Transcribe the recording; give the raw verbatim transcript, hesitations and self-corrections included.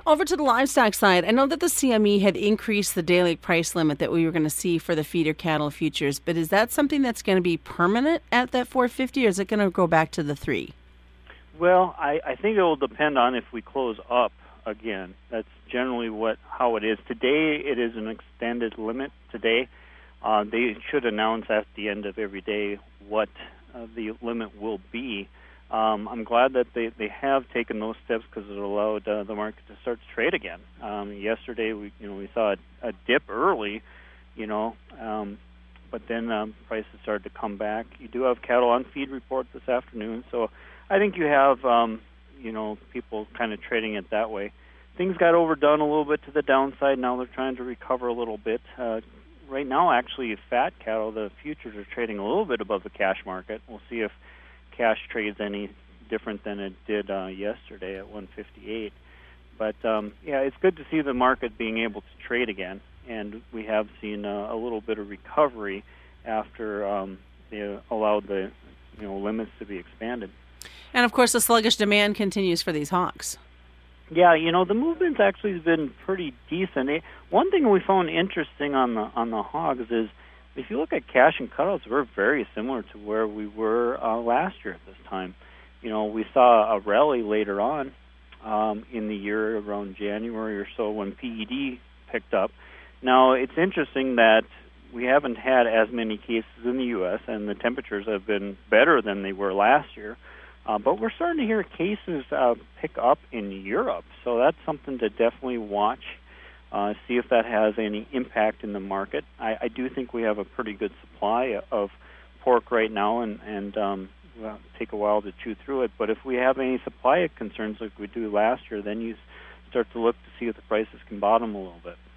Over to the livestock side, I know that the C M E had increased the daily price limit that we were going to see for the feeder cattle futures, but is that something that's going to be permanent at that four fifty, or is it going to go back to the three? Well, I, I think it will depend on if we close up again. That's generally what how it is. Today, it is an extended limit today. Uh, they should announce at the end of every day what uh, the limit will be. Um, I'm glad that they, they have taken those steps because it allowed uh, the market to start to trade again. Um, yesterday, we you know we saw a, a dip early, you know, um, but then um, prices started to come back. You do have cattle on feed report this afternoon, so I think you have um, you know people kind of trading it that way. Things got overdone a little bit to the downside. Now they're trying to recover a little bit. Uh, right now, actually, fat cattle, the futures are trading a little bit above the cash market. We'll see if cash trades any different than it did uh, yesterday at one fifty-eight. But um, yeah, it's good to see the market being able to trade again, and we have seen uh, a little bit of recovery after um, they allowed the you know limits to be expanded. And of course, the sluggish demand continues for these hogs. Yeah, you know the movement's actually been pretty decent. It, one thing we found interesting on the on the hogs is, if you look at cash and cutouts, we're very similar to where we were uh, last year at this time. You know, we saw a rally later on um, in the year, around January or so, when P E D picked up. Now, it's interesting that we haven't had as many cases in the U S, and the temperatures have been better than they were last year. Uh, but we're starting to hear cases uh, pick up in Europe, so that's something to definitely watch. Uh, see if that has any impact in the market. I, I do think we have a pretty good supply of pork right now, and, and um, well, take a while to chew through it. But if we have any supply concerns like we do last year, then you start to look to see if the prices can bottom a little bit.